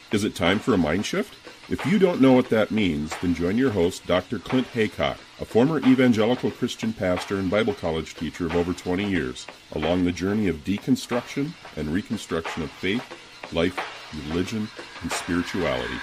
Is it time for a mind shift? If you don't know what that means, then join your host, Dr. Clint Haycock, a former evangelical Christian pastor and Bible college teacher of over 20 years, along the journey of deconstruction and reconstruction of faith, life, religion, and spirituality.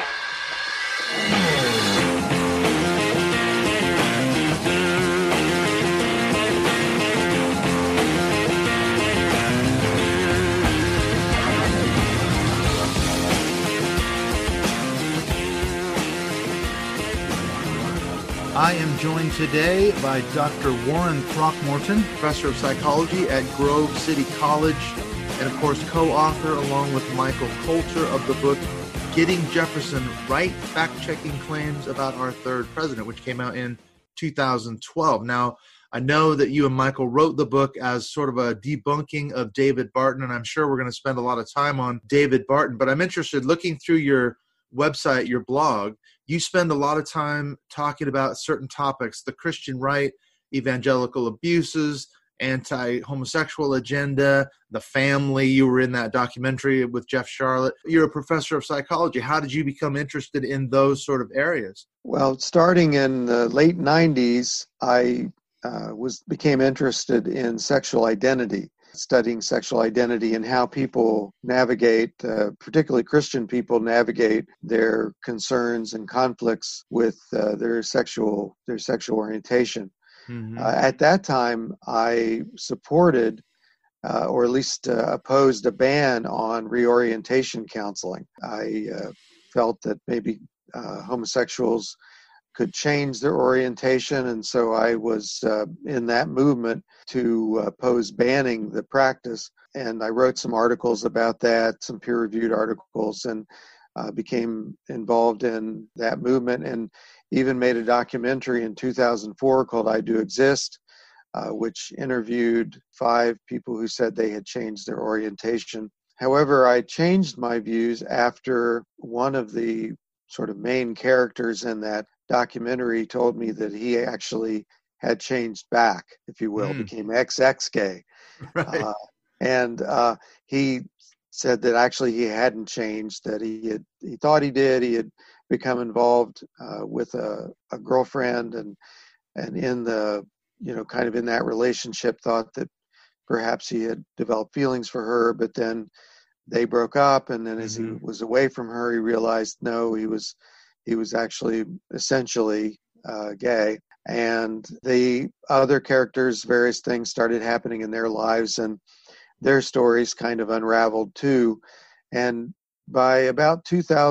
I am joined today by Dr. Warren Throckmorton, professor of psychology at Grove City College, and of course co-author along with Michael Coulter of the book Getting Jefferson Right, Fact-Checking Claims About Our Third President, which came out in 2012. Now, I know that you and Michael wrote the book as sort of a debunking of David Barton, and I'm sure we're going to spend a lot of time on David Barton, but I'm interested, looking through your website, your blog, you spend a lot of time talking about certain topics: the Christian right, evangelical abuses, anti-homosexual agenda, the family. You were in that documentary with Jeff Sharlet. You're a professor of psychology. How did you become interested in those sort of areas? Well, starting in the late 90s, I became interested in sexual identity, studying sexual identity and how people navigate, particularly Christian people, navigate their concerns and conflicts with their sexual orientation. Mm-hmm. At that time, I supported, or at least opposed, a ban on reorientation counseling. I felt that maybe homosexuals could change their orientation, and so I was in that movement to oppose banning the practice. And I wrote some articles about that, some peer-reviewed articles, and became involved in that movement, and even made a documentary in 2004 called I Do Exist, which interviewed 5 people who said they had changed their orientation. However, I changed my views after one of the sort of main characters in that documentary told me that he actually had changed back, if you will, became XX gay. Right. And he said that actually he hadn't changed, that he thought he did. He had become involved with a girlfriend, and in the, kind of in that relationship, thought that perhaps he had developed feelings for her, but then they broke up, and then as he was away from her, he realized no, he was actually essentially gay. And the other characters, various things started happening in their lives, and their stories kind of unraveled too. And by about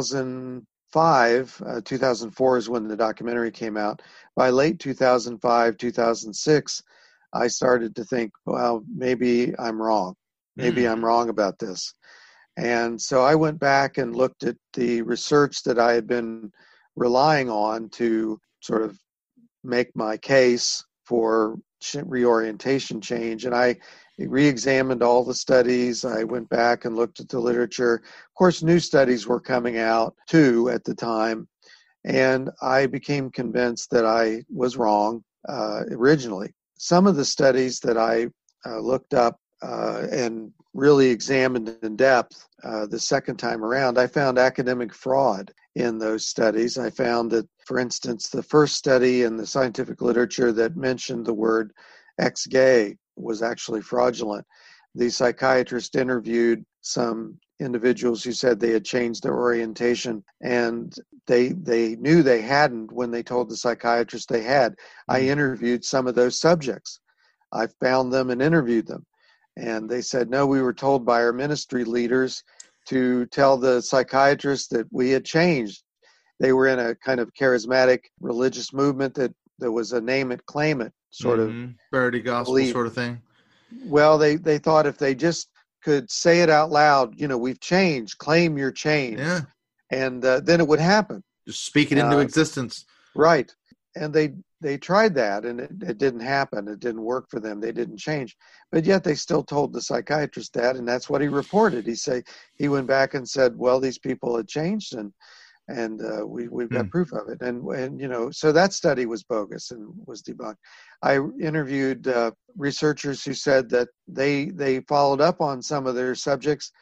2005, 2004 is when the documentary came out. By late 2005, 2006, I started to think, well, maybe I'm wrong. Maybe I'm wrong about this. And so I went back and looked at the research that I had been relying on to sort of make my case for reorientation change. And I re-examined all the studies. I went back and looked at the literature. Of course, new studies were coming out too at the time. And I became convinced that I was wrong originally. Some of the studies that I looked up and really examined in depth the second time around, I found academic fraud in those studies. I found that, for instance, the first study in the scientific literature that mentioned the word ex-gay was actually fraudulent. The psychiatrist interviewed some individuals who said they had changed their orientation, and they knew they hadn't when they told the psychiatrist they had. I interviewed some of those subjects. I found them and interviewed them. And they said, no, we were told by our ministry leaders to tell the psychiatrist that we had changed. They were in a kind of charismatic religious movement that there was a name it, claim it sort of prosperity gospel belief. Sort of thing. Well, they thought if they just could say it out loud, we've changed, claim your change. Yeah. And then it would happen. Just speak it into existence. Right. And they tried that, and it didn't happen. It didn't work for them. They didn't change. But yet they still told the psychiatrist that, and that's what he reported. He went back and said, well, these people had changed, and we've got proof of it. And so that study was bogus and was debunked. I interviewed researchers who said that they followed up on some of their subjects,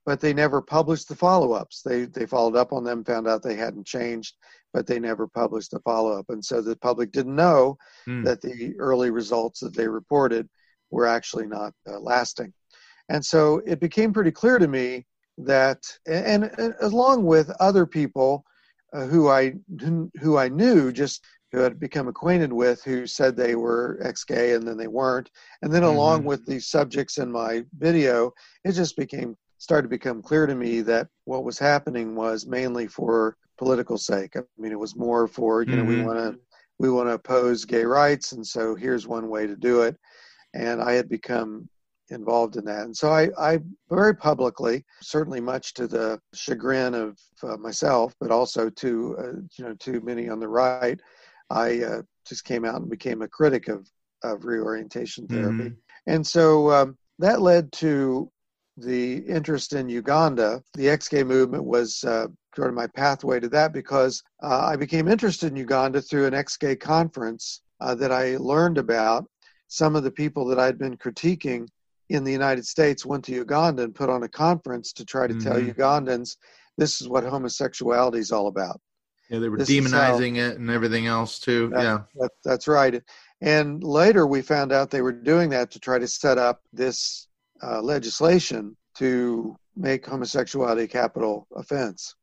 but they never published the follow-ups. They followed up on them, found out they hadn't changed, but they never published a follow-up. And so the public didn't know that the early results that they reported were actually not lasting. And so it became pretty clear to me that, and along with other people who I knew, just who had become acquainted with, who said they were ex-gay and then they weren't, and then along with the subjects in my video, it just started to become clear to me that what was happening was mainly for political sake. I mean, it was more for, we want to oppose gay rights, and so here's one way to do it. And I had become involved in that. And so I very publicly, certainly much to the chagrin of myself, but also to many on the right, I just came out and became a critic of reorientation therapy. And so that led to the interest in Uganda. The ex-gay movement was sort of my pathway to that, because I became interested in Uganda through an ex-gay conference that I learned about. Some of the people that I'd been critiquing in the United States went to Uganda and put on a conference to try to tell Ugandans, this is what homosexuality is all about. Yeah, they were demonizing it and everything else too. That's right. And later we found out they were doing that to try to set up this legislation to make homosexuality a capital offense.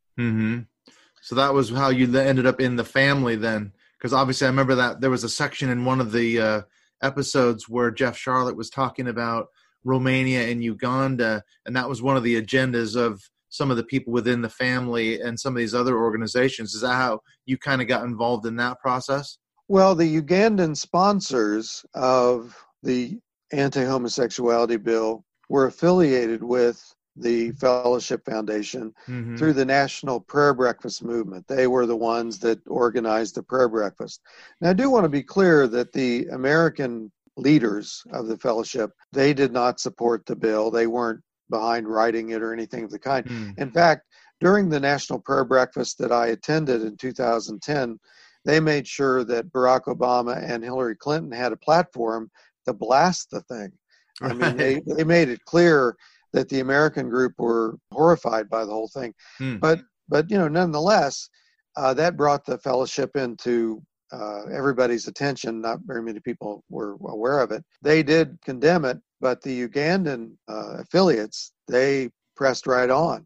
So that was how you ended up in the family then, because obviously I remember that there was a section in one of the episodes where Jeff Charlotte was talking about Romania and Uganda, and that was one of the agendas of some of the people within the family and some of these other organizations. Is that how you kind of got involved in that process? Well, the Ugandan sponsors of the anti-homosexuality bill were affiliated with the Fellowship Foundation through the National Prayer Breakfast movement. They were the ones that organized the prayer breakfast. Now, I do want to be clear that the American leaders of the Fellowship, they did not support the bill. They weren't behind writing it or anything of the kind. In fact, during the National Prayer Breakfast that I attended in 2010, they made sure that Barack Obama and Hillary Clinton had a platform to blast the thing. I mean, they made it clear that the American group were horrified by the whole thing. But nonetheless, that brought the Fellowship into everybody's attention. Not very many people were aware of it. They did condemn it, but the Ugandan affiliates, they pressed right on.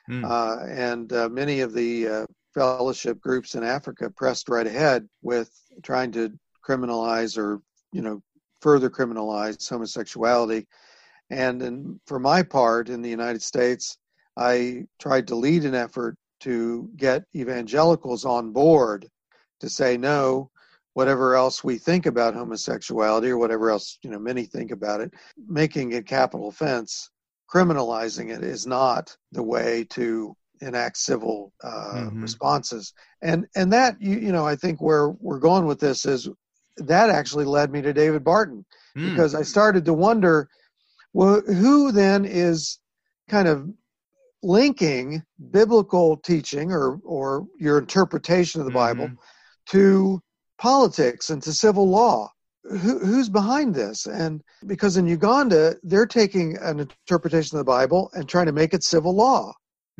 And many of the fellowship groups in Africa pressed right ahead with trying to criminalize or, further criminalize homosexuality. And for my part in the United States, I tried to lead an effort to get evangelicals on board to say, no, whatever else we think about homosexuality or whatever else, many think about it, making it capital offense, criminalizing it is not the way to enact civil responses. And that, I think where we're going with this is that actually led me to David Barton, because I started to wonder, well, who then is kind of linking biblical teaching or your interpretation of the Bible to politics and to civil law? Who's behind this? And because in Uganda, they're taking an interpretation of the Bible and trying to make it civil law.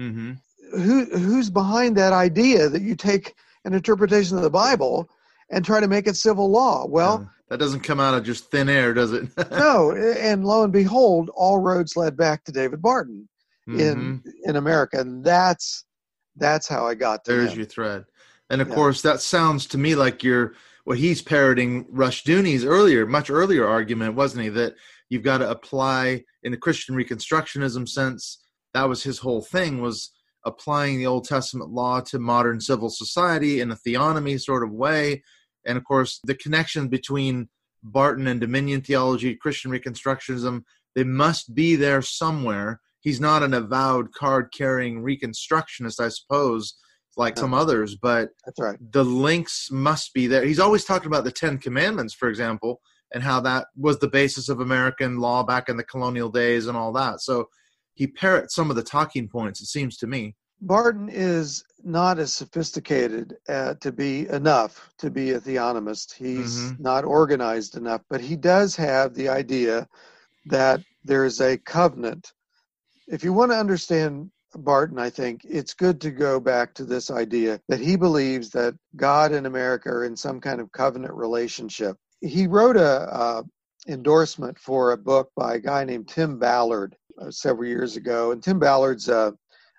Who's behind that idea that you take an interpretation of the Bible and try to make it civil law? Well, that doesn't come out of just thin air, does it? No, and lo and behold, all roads led back to David Barton in America, and that's how I got to There's him. Your thread. And of course, that sounds to me like he's parroting Rushdoony's much earlier argument, wasn't he? That you've got to apply in the Christian Reconstructionism sense. That was his whole thing, was applying the Old Testament law to modern civil society in a theonomy sort of way. And of course, the connection between Barton and Dominion theology, Christian Reconstructionism, they must be there somewhere. He's not an avowed card-carrying Reconstructionist, I suppose, like some others, but that's right. The links must be there. He's always talked about the Ten Commandments, for example, and how that was the basis of American law back in the colonial days and all that. So he parrots some of the talking points, it seems to me. Barton is not as sophisticated to be a theonomist. He's not organized enough, but he does have the idea that there is a covenant if you want to understand Barton, I think it's good to go back to this idea that he believes that God and America are in some kind of covenant relationship. He wrote a endorsement for a book by a guy named Tim Ballard several years ago. And Tim Ballard's an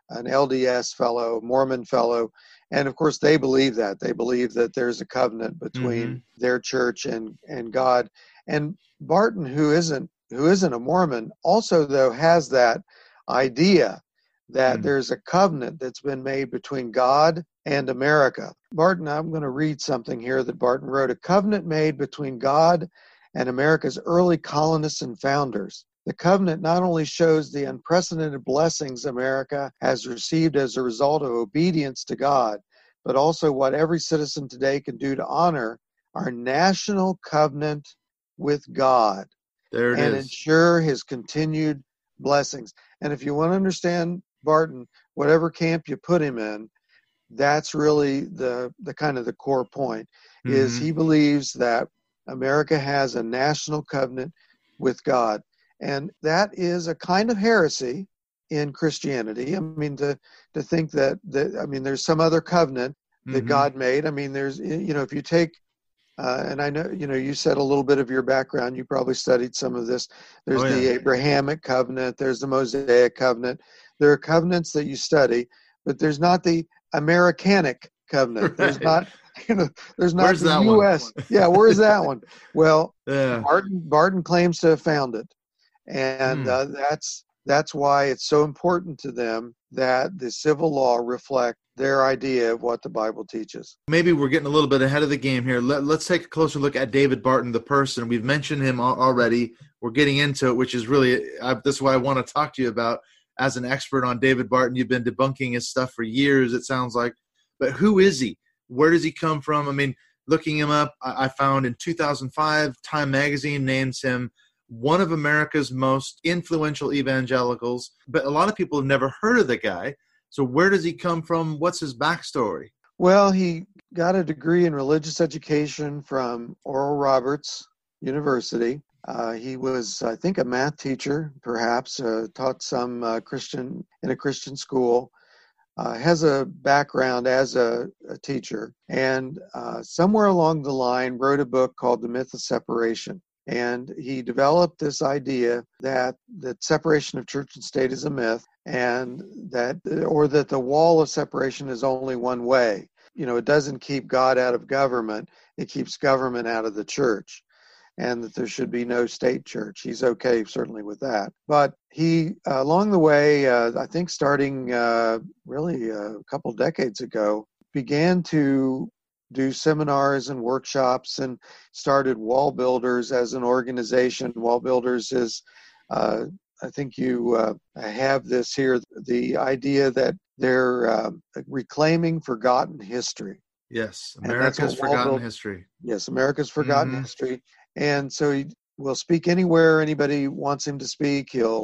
LDS fellow, Mormon fellow. And of course, they believe that. They believe that there's a covenant between their church and God. And Barton, who isn't a Mormon, also, though, has that idea that there's a covenant that's been made between God and America. Barton, I'm going to read something here that Barton wrote. A covenant made between God and America's early colonists and founders. The covenant not only shows the unprecedented blessings America has received as a result of obedience to God, but also what every citizen today can do to honor our national covenant with God and ensure his continued blessings. And if you want to understand Barton, whatever camp you put him in, that's really the kind of the core point, is he believes that America has a national covenant with God. And that is a kind of heresy in Christianity. I mean, to think that there's some other covenant that God made. I mean, there's, if you take, and I know, you said a little bit of your background, you probably studied some of this. There's the Abrahamic covenant, there's the Mosaic covenant. There are covenants that you study, but there's not the Americanic covenant. There's not, there's not Where's the that U.S. one? Yeah, where's that one? Well, Barton claims to have found it. And that's why it's so important to them that the civil law reflect their idea of what the Bible teaches. Maybe we're getting a little bit ahead of the game here. Let's take a closer look at David Barton, the person. We've mentioned him already. We're getting into it, which is really, this is what I want to talk to you about. As an expert on David Barton, you've been debunking his stuff for years, it sounds like. But who is he? Where does he come from? I mean, looking him up, I found in 2005, Time Magazine names him one of America's most influential evangelicals. But a lot of people have never heard of the guy. So where does he come from? What's his backstory? Well, he got a degree in religious education from Oral Roberts University. He was, I think, a math teacher, perhaps, taught some Christian in a Christian school, has a background as a teacher, and somewhere along the line wrote a book called The Myth of Separation. And he developed this idea that separation of church and state is a myth, and that the wall of separation is only one way. It doesn't keep God out of government, it keeps government out of the church. And that there should be no state church. He's okay, certainly, with that. But he, along the way, I think starting really a couple decades ago, began to do seminars and workshops and started Wall Builders as an organization. Wall Builders is, I think you have this here, the idea that they're reclaiming forgotten history. Yes, America's forgotten history. Yes, America's forgotten history. And so he will speak anywhere anybody wants him to speak.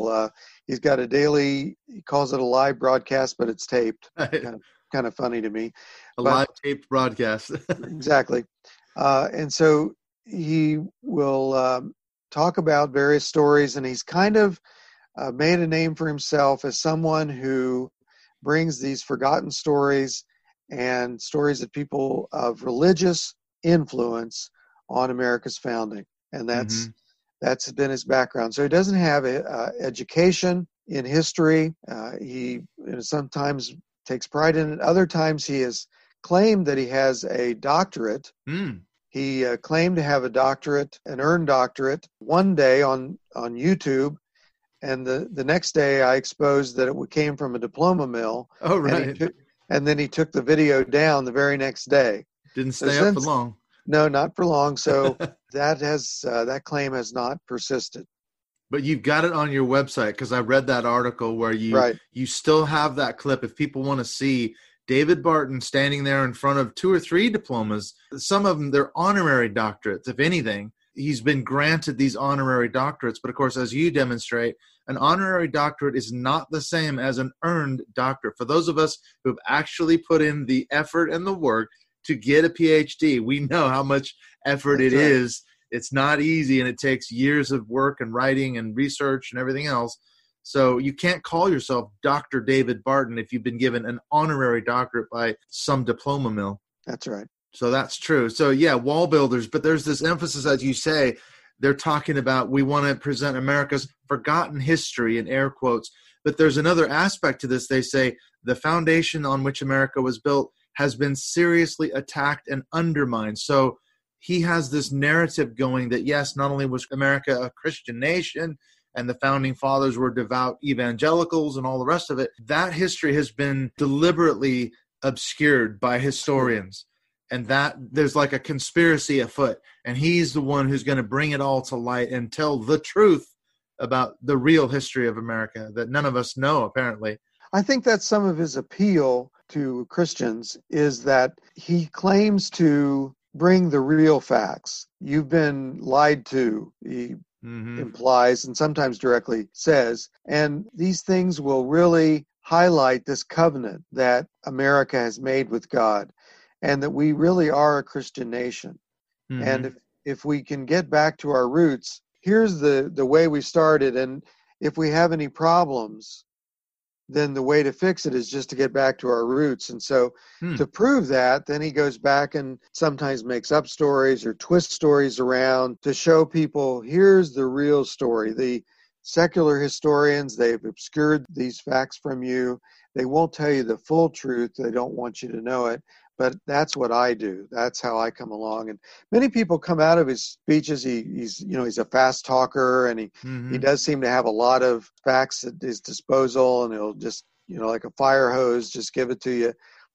He's got a daily, he calls it a live broadcast, but it's taped. Kind of funny to me. Live taped broadcast. Exactly. And so he will talk about various stories, and he's kind of made a name for himself as someone who brings these forgotten stories and stories of people of religious influence on America's founding. And that's been his background. So he doesn't have education in history. He sometimes takes pride in it. Other times he has claimed that he has a doctorate. He claimed to have a doctorate, an earned doctorate, one day on YouTube. And the next day I exposed that it came from a diploma mill. Oh, right. And then he took the video down the very next day. Didn't stay up for long. No, not for long. So that claim has not persisted. But you've got it on your website, because I read that article where you still have that clip. If people want to see David Barton standing there in front of 2 or 3 diplomas, some of them, they're honorary doctorates, if anything. He's been granted these honorary doctorates. But of course, as you demonstrate, an honorary doctorate is not the same as an earned doctorate. For those of us who have actually put in the effort and the work to get a PhD, we know how much effort it is. It's not easy, and it takes years of work and writing and research and everything else. So you can't call yourself Dr. David Barton if you've been given an honorary doctorate by some diploma mill. That's right. So that's true. So yeah, wall builders, but there's this emphasis, as you say, they're talking about we want to present America's forgotten history in air quotes. But there's another aspect to this. They say the foundation on which America was built has been seriously attacked and undermined. So he has this narrative going that, yes, not only was America a Christian nation and the founding fathers were devout evangelicals and all the rest of it, that history has been deliberately obscured by historians. And that there's like a conspiracy afoot. And he's the one who's going to bring it all to light and tell the truth about the real history of America that none of us know, apparently. I think that's some of his appeal to Christians, is that he claims to bring the real facts. You've been lied to, he implies, and sometimes directly says, and these things will really highlight this covenant that America has made with God, and that we really are a Christian nation. And if we can get back to our roots, here's the way we started, and if we have any problems, then the way to fix it is just to get back to our roots. And so to prove that, then he goes back and sometimes makes up stories or twists stories around to show people, here's the real story. The secular historians, they've obscured these facts from you. They won't tell you the full truth. They don't want you to know it. But that's what I do. That's how I come along. And many people come out of his speeches. He's a fast talker, and he does seem to have a lot of facts at his disposal, and he'll just, like a fire hose, just give it to you.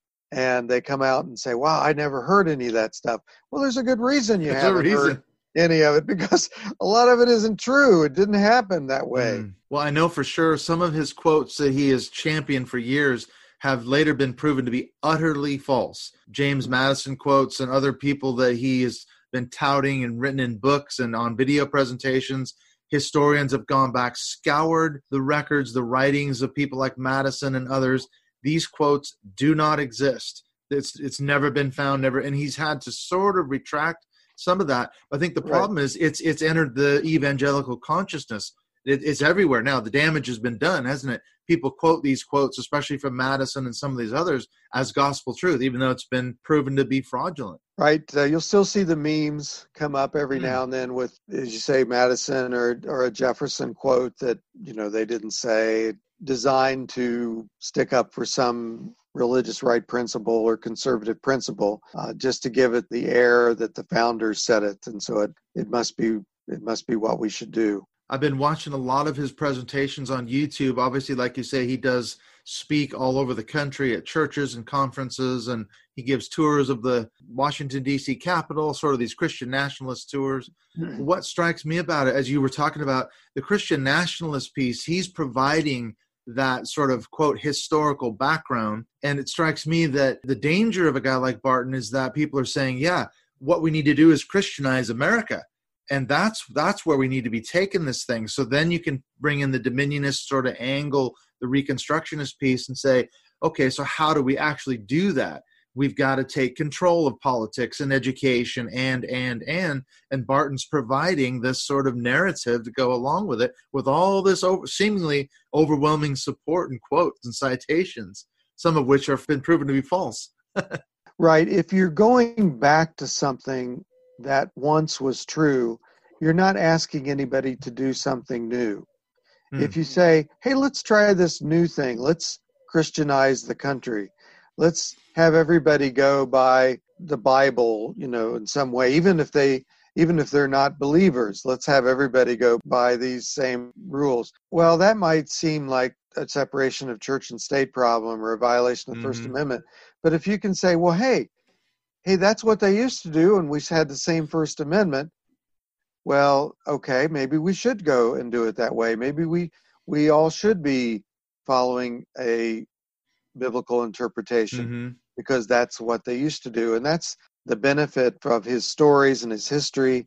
And they come out and say, wow, I never heard any of that stuff. Well, there's a good reason you haven't heard any of it, because a lot of it isn't true. It didn't happen that way. Well, I know for sure some of his quotes that he has championed for years have later been proven to be utterly false. James Madison quotes and other people that he has been touting and written in books and on video presentations. Historians have gone back, scoured the records, the writings of people like Madison and others. These quotes do not exist. It's never been found, never. And he's had to sort of retract some of that. I think the problem is it's entered the evangelical consciousness. It's everywhere now. The damage has been done, hasn't it? People quote these quotes, especially from Madison and some of these others, as gospel truth, even though it's been proven to be fraudulent. Right. You'll still see the memes come up every now and then with, as you say, Madison or a Jefferson quote that, they didn't say, designed to stick up for some religious right principle or conservative principle, just to give it the air that the founders said it. And so it must be what we should do. I've been watching a lot of his presentations on YouTube. Obviously, like you say, he does speak all over the country at churches and conferences, and he gives tours of the Washington, D.C. Capitol, sort of these Christian nationalist tours. What strikes me about it, as you were talking about the Christian nationalist piece, he's providing that sort of, quote, historical background. And it strikes me that the danger of a guy like Barton is that people are saying, yeah, what we need to do is Christianize America. And that's where we need to be taking this thing. So then you can bring in the Dominionist sort of angle, the Reconstructionist piece, and say, okay, so how do we actually do that? We've got to take control of politics and education and Barton's providing this sort of narrative to go along with it, with all this seemingly overwhelming support and quotes and citations, some of which have been proven to be false. Right. If you're going back to something that once was true, you're not asking anybody to do something new. If you say, hey, let's try this new thing, let's Christianize the country, let's have everybody go by the Bible, in some way, even if they're not believers, let's have everybody go by these same rules. Well, that might seem like a separation of church and state problem or a violation of the First Amendment. But if you can say, well, hey, that's what they used to do, and we had the same First Amendment. Well, okay, maybe we should go and do it that way. Maybe we all should be following a biblical interpretation because that's what they used to do. And that's the benefit of his stories and his history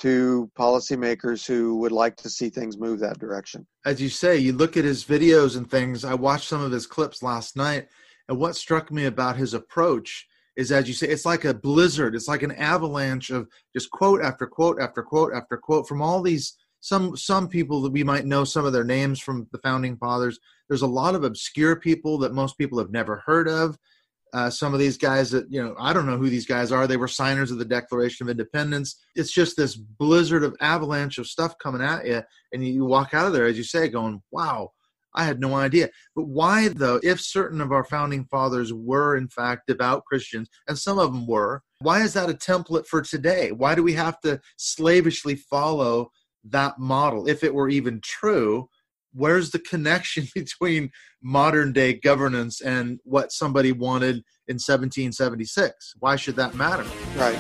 to policymakers who would like to see things move that direction. As you say, you look at his videos and things. I watched some of his clips last night, and what struck me about his approach is, as you say, it's like a blizzard. It's like an avalanche of just quote after quote after quote after quote from all these some people that we might know some of their names from the founding fathers. There's a lot of obscure people that most people have never heard of. Some of these guys that, I don't know who these guys are. They were signers of the Declaration of Independence. It's just this blizzard of avalanche of stuff coming at you. And you walk out of there, as you say, going, wow, I had no idea. But why, though, if certain of our founding fathers were, in fact, devout Christians, and some of them were, why is that a template for today? Why do we have to slavishly follow that model? If it were even true, where's the connection between modern day governance and what somebody wanted in 1776? Why should that matter? Right.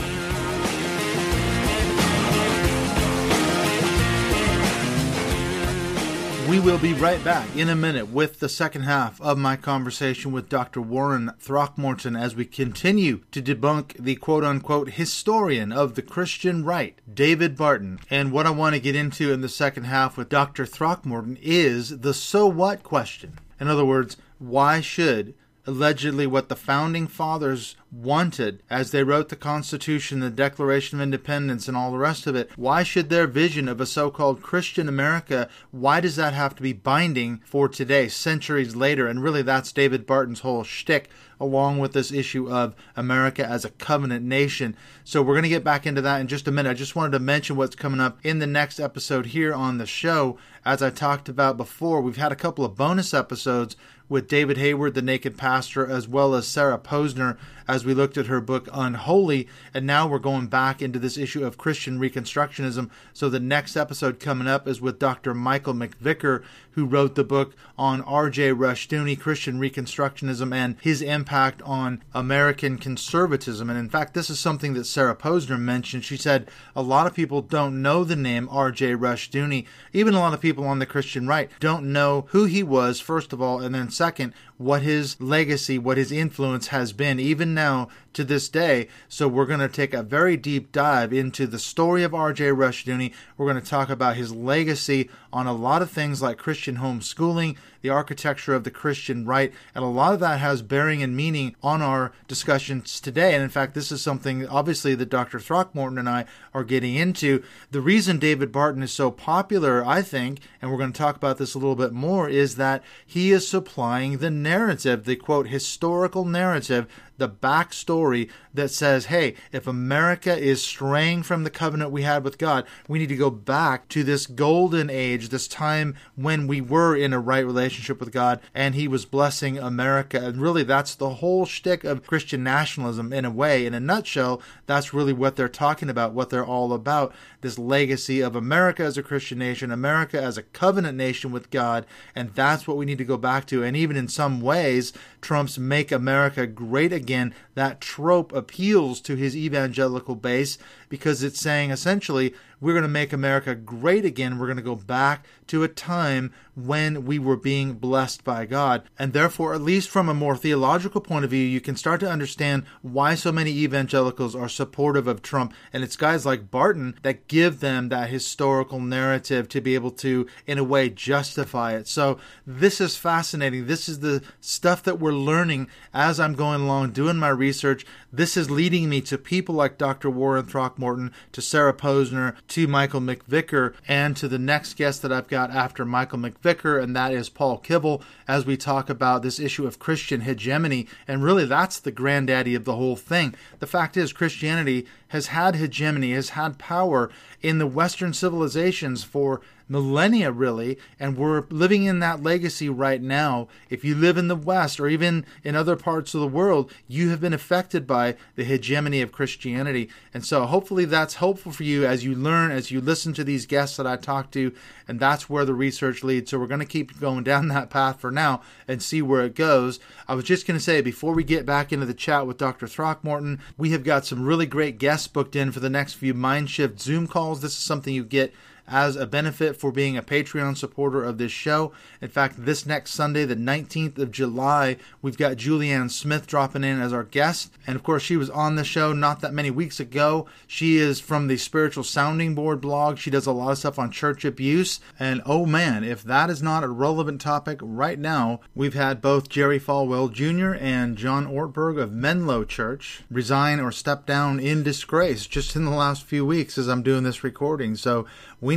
We will be right back in a minute with the second half of my conversation with Dr. Warren Throckmorton as we continue to debunk the quote-unquote historian of the Christian right, David Barton. And what I want to get into in the second half with Dr. Throckmorton is the so what question. In other words, why should allegedly what the founding fathers wanted as they wrote the Constitution, the Declaration of Independence, and all the rest of it, why should their vision of a so-called Christian America, why does that have to be binding for today, centuries later? And really that's David Barton's whole shtick, along with this issue of America as a covenant nation. So we're going to get back into that in just a minute. I just wanted to mention what's coming up in the next episode here on the show. As I talked about before, we've had a couple of bonus episodes with David Hayward, the Naked Pastor, as well as Sarah Posner, as we looked at her book Unholy, and now we're going back into this issue of Christian Reconstructionism. So the next episode coming up is with Dr. Michael McVicker, who wrote the book on R.J. Rushdoony, Christian Reconstructionism, and his impact on American conservatism. And in fact, this is something that Sarah Posner mentioned. She said a lot of people don't know the name R.J. Rushdoony. Even a lot of people on the Christian right don't know who he was, first of all, and then second, what his legacy, what his influence has been, even now to this day. So we're going to take a very deep dive into the story of R.J. Rushdoony. We're going to talk about his legacy on a lot of things like Christian homeschooling, the architecture of the Christian right, and a lot of that has bearing and meaning on our discussions today. And in fact, this is something obviously that Dr. Throckmorton and I are getting into. The reason David Barton is so popular, I think, and we're going to talk about this a little bit more, is that he is supplying the narrative, the quote, historical narrative, the backstory that says, hey, if America is straying from the covenant we had with God, we need to go back to this golden age, this time when we were in a right relationship with God and he was blessing America. And really, that's the whole shtick of Christian nationalism in a way. In a nutshell, that's really what they're talking about, what they're all about, this legacy of America as a Christian nation, America as a covenant nation with God, and that's what we need to go back to. And even in some ways, Trump's Make America Great Again, that trope appeals to his evangelical base because it's saying essentially, we're going to make America great again. We're going to go back to a time when we were being blessed by God. And therefore, at least from a more theological point of view, you can start to understand why so many evangelicals are supportive of Trump. And it's guys like Barton that give them that historical narrative to be able to, in a way, justify it. So this is fascinating. This is the stuff that we're learning as I'm going along doing my research. This is leading me to people like Dr. Warren Throckmorton, to Sarah Posner, to Michael McVicker, and to the next guest that I've got after Michael McVicker, and that is Paul Kibble, as we talk about this issue of Christian hegemony. And really, that's the granddaddy of the whole thing. The fact is, Christianity has had hegemony, has had power in the Western civilizations for millennia, really, and we're living in that legacy right now. If you live in the West or even in other parts of the world, you have been affected by the hegemony of Christianity. And so hopefully that's helpful for you as you learn, as you listen to these guests that I talk to, and that's where the research leads. So we're going to keep going down that path for now and see where it goes. I was just going to say, before we get back into the chat with Dr. Throckmorton, we have got some really great guests booked in for the next few Mindshift Zoom calls. This is something you get as a benefit for being a Patreon supporter of this show. In fact, this next Sunday, the 19th of July, we've got Julianne Smith dropping in as our guest. And of course, she was on the show not that many weeks ago. She is from the Spiritual Sounding Board blog. She does a lot of stuff on church abuse. And oh man, if that is not a relevant topic right now, we've had both Jerry Falwell Jr. and John Ortberg of Menlo Church resign or step down in disgrace just in the last few weeks as I'm doing this recording. So we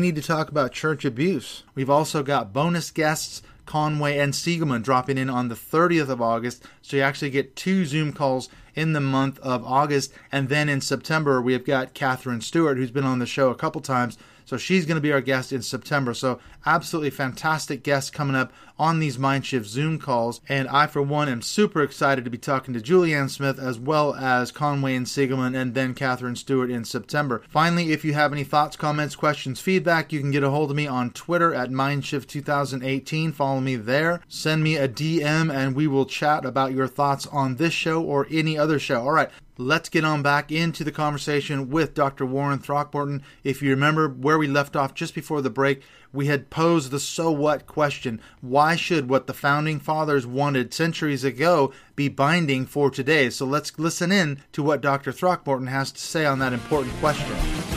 need to talk about church abuse. We've also got bonus guests, Conway and Siegelman, dropping in on the 30th of August. So you actually get 2 Zoom calls in the month of August. And then in September, we have got Catherine Stewart, who's been on the show a couple times. So she's going to be our guest in September. So absolutely fantastic guests coming up on these Mindshift Zoom calls. And I, for one, am super excited to be talking to Julianne Smith as well as Conway and Siegelman and then Catherine Stewart in September. Finally, if you have any thoughts, comments, questions, feedback, you can get a hold of me on Twitter at Mindshift2018. Follow me there. Send me a DM and we will chat about your thoughts on this show or any other show. All right. Let's get on back into the conversation with Dr. Warren Throckmorton. If you remember where we left off just before the break, we had posed the so what question. Why should what the founding fathers wanted centuries ago be binding for today? So let's listen in to what Dr. Throckmorton has to say on that important question.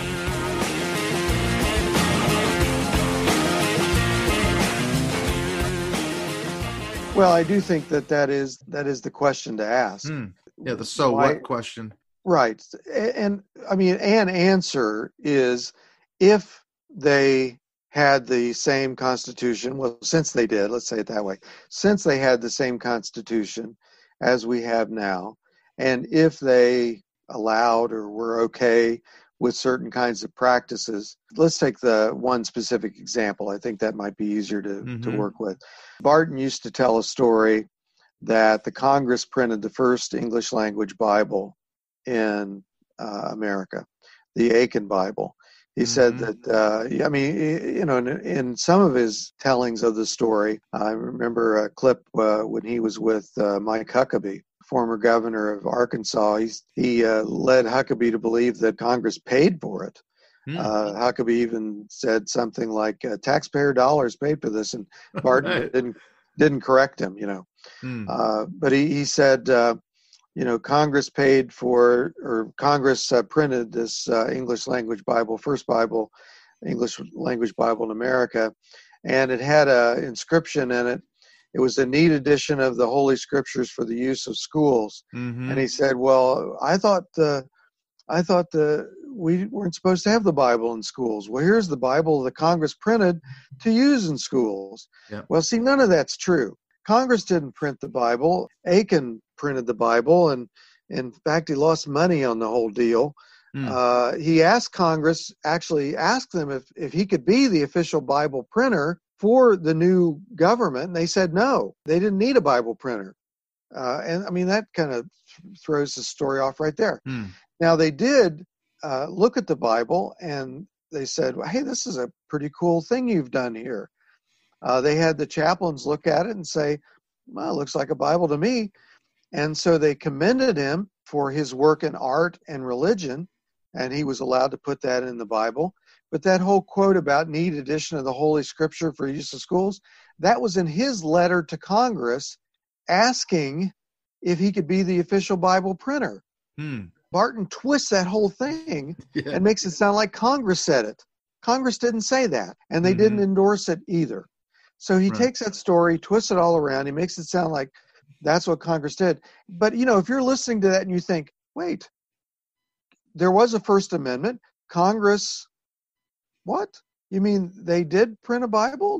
Well, I do think that is the question to ask. Yeah, the so what question. Right. And I mean, an answer is if they had the same constitution, well, since they did, let's say it that way, since they had the same constitution as we have now, and if they allowed or were okay with certain kinds of practices, let's take the one specific example. I think that might be easier to work with. Barton used to tell a story that the Congress printed the first English language Bible in America, the Aiken Bible. He said that, in some of his tellings of the story, I remember a clip when he was with Mike Huckabee, former governor of Arkansas. He led Huckabee to believe that Congress paid for it. Huckabee even said something like, taxpayer dollars paid for this, and Barton didn't correct him, But he said, Congress paid for, or Congress printed this English language Bible, first Bible, English language Bible in America, and it had an inscription in it. It was a neat edition of the Holy Scriptures for the use of schools. And he said, well, I thought we weren't supposed to have the Bible in schools. Well, here's the Bible that Congress printed to use in schools. Yep. Well, see, none of that's true. Congress didn't print the Bible. Aiken printed the Bible, and in fact, he lost money on the whole deal. He asked Congress, actually asked them if he could be the official Bible printer for the new government, and they said no. They didn't need a Bible printer. And I mean, that kind of throws the story off right there. Now, they did look at the Bible, and they said, well, hey, this is a pretty cool thing you've done here. They had the chaplains look at it and say, well, it looks like a Bible to me. And so they commended him for his work in art and religion, and he was allowed to put that in the Bible. But that whole quote about neat edition of the Holy Scripture for use of schools, that was in his letter to Congress asking if he could be the official Bible printer. Barton twists that whole thing and makes it sound like Congress said it. Congress didn't say that, and they didn't endorse it either. So he takes that story, twists it all around. He makes it sound like that's what Congress did. But, if you're listening to that and you think, wait, there was a First Amendment. Congress, what? You mean they did print a Bible?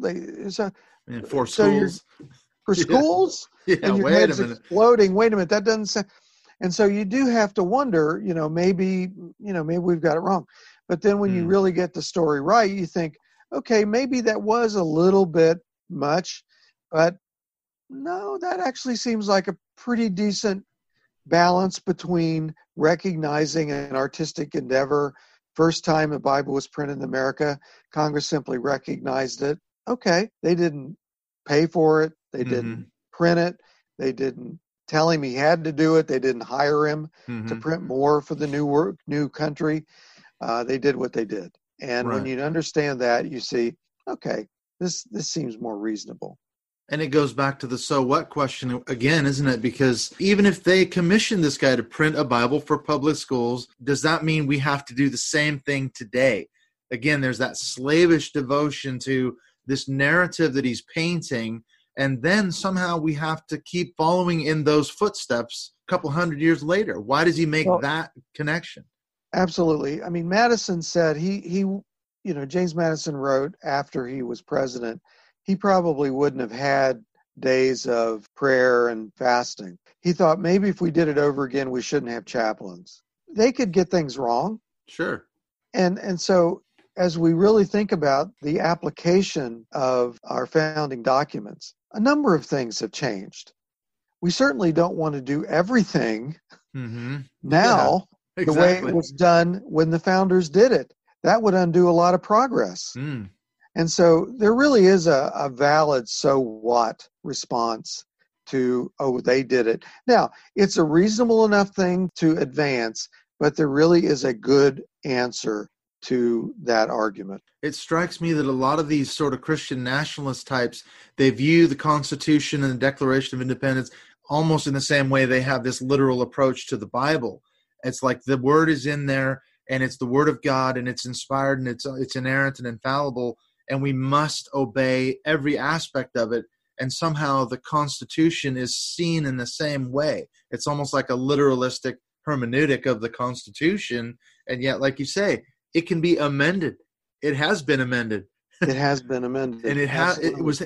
For schools? For schools? And your head's exploding. Wait a minute, that doesn't sound... And so you do have to wonder, maybe we've got it wrong. But then when you really get the story right, you think, okay, maybe that was a little bit much, but no, that actually seems like a pretty decent balance between recognizing an artistic endeavor. First time a Bible was printed in America, Congress simply recognized it. Okay, they didn't pay for it. They didn't print it. They didn't tell him he had to do it. They didn't hire him to print more for the new country. They did what they did. And when you understand that, you see, okay, this seems more reasonable. And it goes back to the so what question again, isn't it? Because even if they commissioned this guy to print a Bible for public schools, does that mean we have to do the same thing today? Again, there's that slavish devotion to this narrative that he's painting, and then somehow we have to keep following in those footsteps a couple hundred years later. Why does he make that connection? Absolutely. I mean, Madison said he James Madison wrote after he was president, he probably wouldn't have had days of prayer and fasting. He thought maybe if we did it over again, we shouldn't have chaplains. They could get things wrong. Sure. And so as we really think about the application of our founding documents, a number of things have changed. We certainly don't want to do everything now the way it was done when the founders did it. That would undo a lot of progress. And so there really is a valid so what response to, oh, they did it. Now, it's a reasonable enough thing to advance, but there really is a good answer to that argument. It strikes me that a lot of these sort of Christian nationalist types, they view the Constitution and the Declaration of Independence almost in the same way they have this literal approach to the Bible. It's like the word is in there, and it's the word of God, and it's inspired, and it's inerrant and infallible, and we must obey every aspect of it. And somehow the Constitution is seen in the same way. It's almost like a literalistic hermeneutic of the Constitution, and yet, like you say, it can be amended. It has been amended. It has been amended. And it had,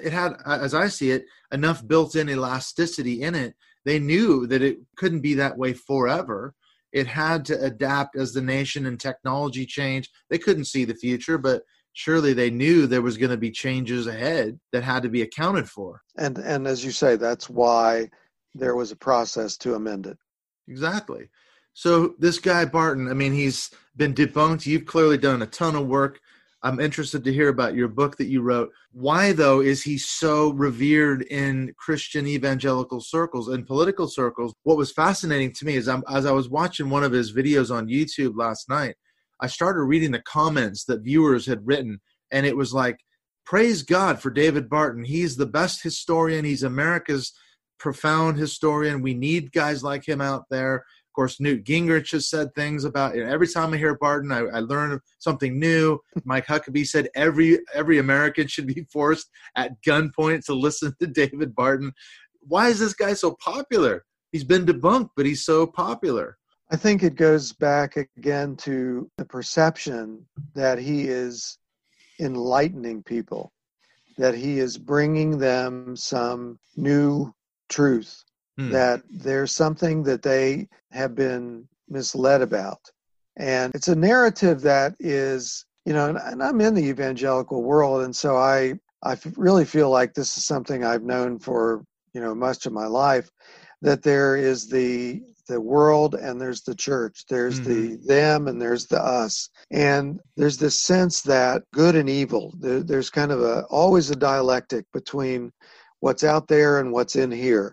as I see it, enough built-in elasticity in it. They knew that it couldn't be that way forever. It had to adapt as the nation and technology changed. They couldn't see the future, but surely they knew there was going to be changes ahead that had to be accounted for. And as you say, that's why there was a process to amend it. Exactly. So this guy Barton, I mean, he's been debunked. You've clearly done a ton of work. I'm interested to hear about your book that you wrote. Why, though, is he so revered in Christian evangelical circles and political circles? What was fascinating to me is as I was watching one of his videos on YouTube last night, I started reading the comments that viewers had written, and it was like, praise God for David Barton. He's the best historian. He's America's profound historian. We need guys like him out there. Of course, Newt Gingrich has said things about it. Every time I hear Barton, I learn something new. Mike Huckabee said every American should be forced at gunpoint to listen to David Barton. Why is this guy so popular? He's been debunked, but he's so popular. I think it goes back again to the perception that he is enlightening people, that he is bringing them some new truth, that there's something that they have been misled about. And it's a narrative that is, and I'm in the evangelical world, and so I really feel like this is something I've known for, much of my life, that there is the world and there's the church. There's the them and there's the us. And there's this sense that good and evil, there's kind of always a dialectic between what's out there and what's in here.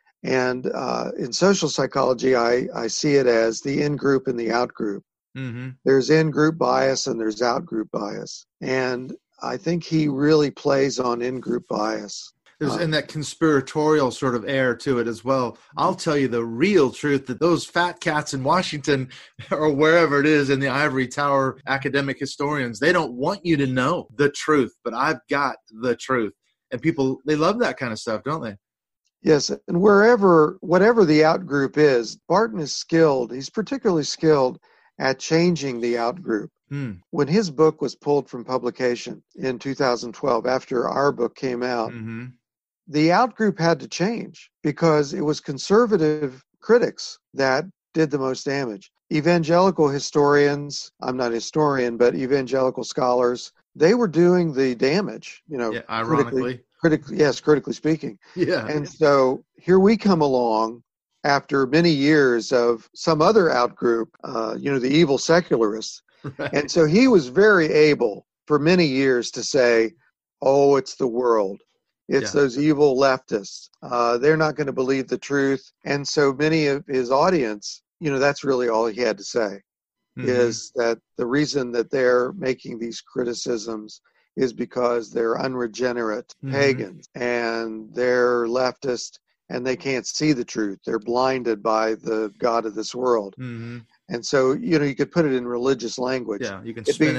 And in social psychology, I see it as the in-group and the out-group. There's in-group bias and there's out-group bias. And I think he really plays on in-group bias. There's in that conspiratorial sort of air to it as well. I'll tell you the real truth, that those fat cats in Washington or wherever it is in the ivory tower, academic historians, they don't want you to know the truth, but I've got the truth. And people, they love that kind of stuff, don't they? Yes, and whatever the out-group is, Barton is skilled. He's particularly skilled at changing the out-group. When his book was pulled from publication in 2012, after our book came out, the out-group had to change because it was conservative critics that did the most damage. Evangelical historians, I'm not a historian, but evangelical scholars, they were doing the damage, ironically. Critically speaking. Yeah. And so here we come along after many years of some other out-group, the evil secularists. Right. And so he was very able for many years to say, oh, it's the world. It's those evil leftists. They're not going to believe the truth. And so many of his audience, that's really all he had to say, is that the reason that they're making these criticisms is because they're unregenerate pagans and they're leftist and they can't see the truth. They're blinded by the God of this world. And so, you could put it in religious language. Yeah, you can spin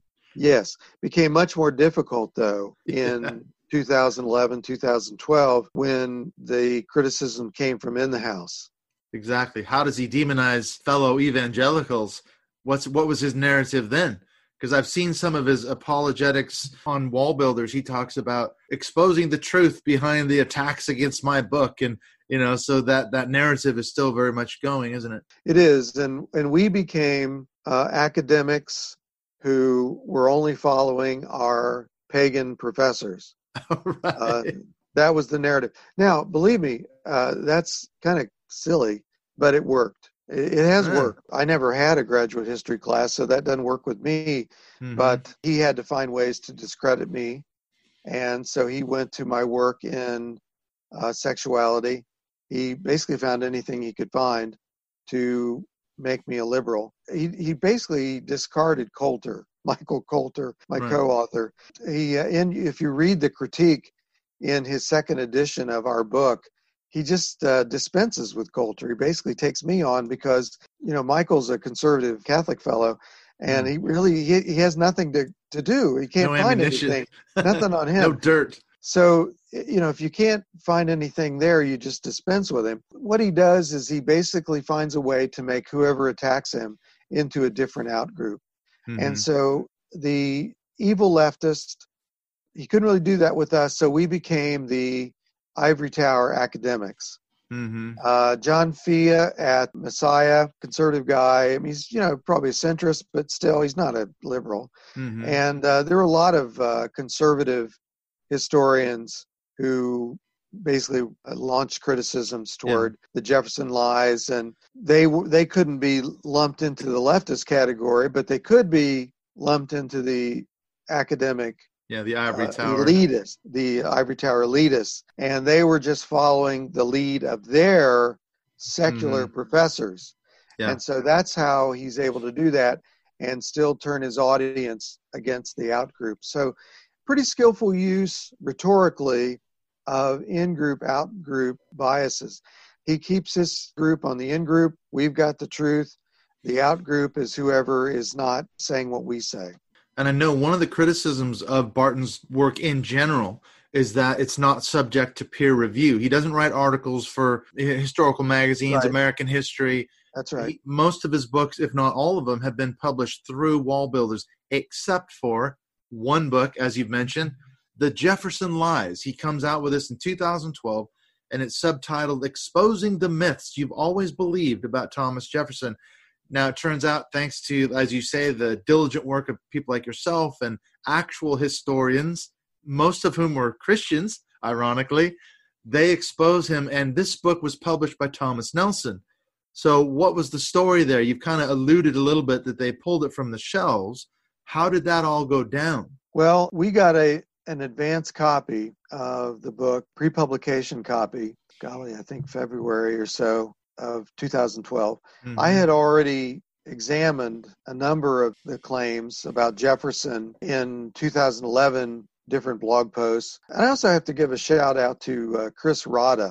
it. Became much more difficult, though, in 2011, 2012, when the criticism came from in the house. Exactly. How does he demonize fellow evangelicals? What was his narrative then? because I've seen some of his apologetics on Wall Builders. He talks about exposing the truth behind the attacks against my book. And, so that narrative is still very much going, isn't it? It is. And we became academics who were only following our pagan professors. Right. That was the narrative. Now, believe me, that's kind of silly, but it worked. It has worked. I never had a graduate history class, so that doesn't work with me. Mm-hmm. But he had to find ways to discredit me. And so he went to my work in sexuality. He basically found anything he could find to make me a liberal. He basically discarded Coulter, Michael Coulter, my co-author. If you read the critique in his second edition of our book, he just dispenses with Coulter. He basically takes me on because, Michael's a conservative Catholic fellow, and he has nothing to do. He can't find anything, nothing on him. No dirt. So, if you can't find anything there, you just dispense with him. What he does is he basically finds a way to make whoever attacks him into a different outgroup. Mm-hmm. And so the evil leftist, he couldn't really do that with us, so we became the Ivory Tower academics. Mm-hmm. John Fia at Messiah, conservative guy. I mean, he's probably a centrist, but still he's not a liberal. Mm-hmm. And there were a lot of conservative historians who basically launched criticisms toward the Jefferson lies, and they couldn't be lumped into the leftist category, but they could be lumped into the academic. Yeah, the Ivory Tower. Elitists, the Ivory Tower elitists. And they were just following the lead of their secular professors. Yeah. And so that's how he's able to do that and still turn his audience against the outgroup. So pretty skillful use rhetorically of in-group, out-group biases. He keeps his group on the in-group. We've got the truth. The out-group is whoever is not saying what we say. And I know one of the criticisms of Barton's work in general is that it's not subject to peer review. He doesn't write articles for historical magazines, American history. That's right. Most of his books, if not all of them, have been published through Wall Builders, except for one book, as you've mentioned, The Jefferson Lies. He comes out with this in 2012, and it's subtitled Exposing the Myths You've Always Believed About Thomas Jefferson. Now, it turns out, thanks to, as you say, the diligent work of people like yourself and actual historians, most of whom were Christians, ironically, they expose him. And this book was published by Thomas Nelson. So what was the story there? You've kind of alluded a little bit that they pulled it from the shelves. How did that all go down? Well, we got an advance copy of the book, pre-publication copy, I think February or so of 2012. Mm-hmm. I had already examined a number of the claims about Jefferson in 2011, different blog posts. And I also have to give a shout out to Chris Rada,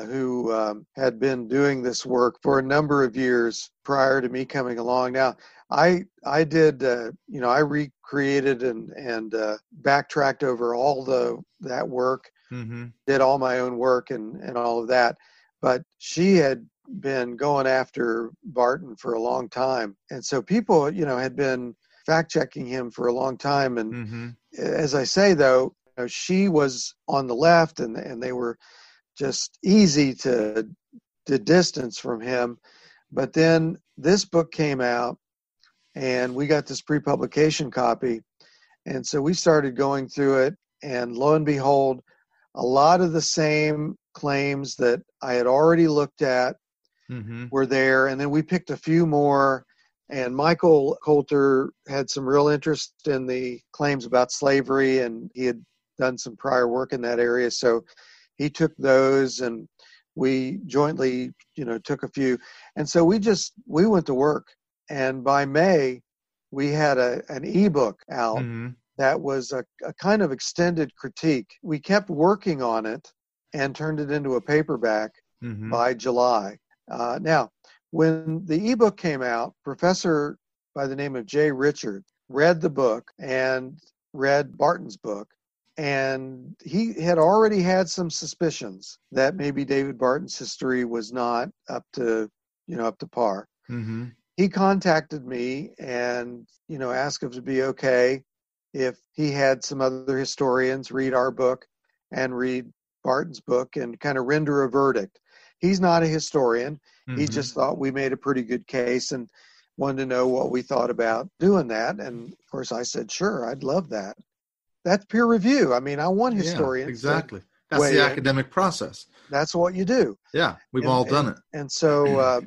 who had been doing this work for a number of years prior to me coming along. Now, I did, I recreated and backtracked over all that work, did all my own work and all of that. But she had been going after Barton for a long time. And so people, had been fact-checking him for a long time. And as I say, though, she was on the left and they were just easy to distance from him. But then this book came out and we got this pre-publication copy. And so we started going through it, and lo and behold, a lot of the same claims that I had already looked at were there. And then we picked a few more, and Michael Coulter had some real interest in the claims about slavery, and he had done some prior work in that area. So he took those, and we jointly, took a few. And so we went to work. And by May, we had an ebook out that was a kind of extended critique. We kept working on it and turned it into a paperback by July. Now, when the ebook came out, professor by the name of Jay Richard read the book and read Barton's book, and he had already had some suspicions that maybe David Barton's history was not up to par. he contacted me and, asked if it would be okay if he had some other historians read our book and read Barton's book and kind of render a verdict. He's not a historian. Mm-hmm. He just thought we made a pretty good case and wanted to know what we thought about doing that. And of course I said, sure, I'd love that. That's peer review. I mean, I want historians. Yeah, exactly. That's the academic process. That's what you do. Yeah, we've all done it. And so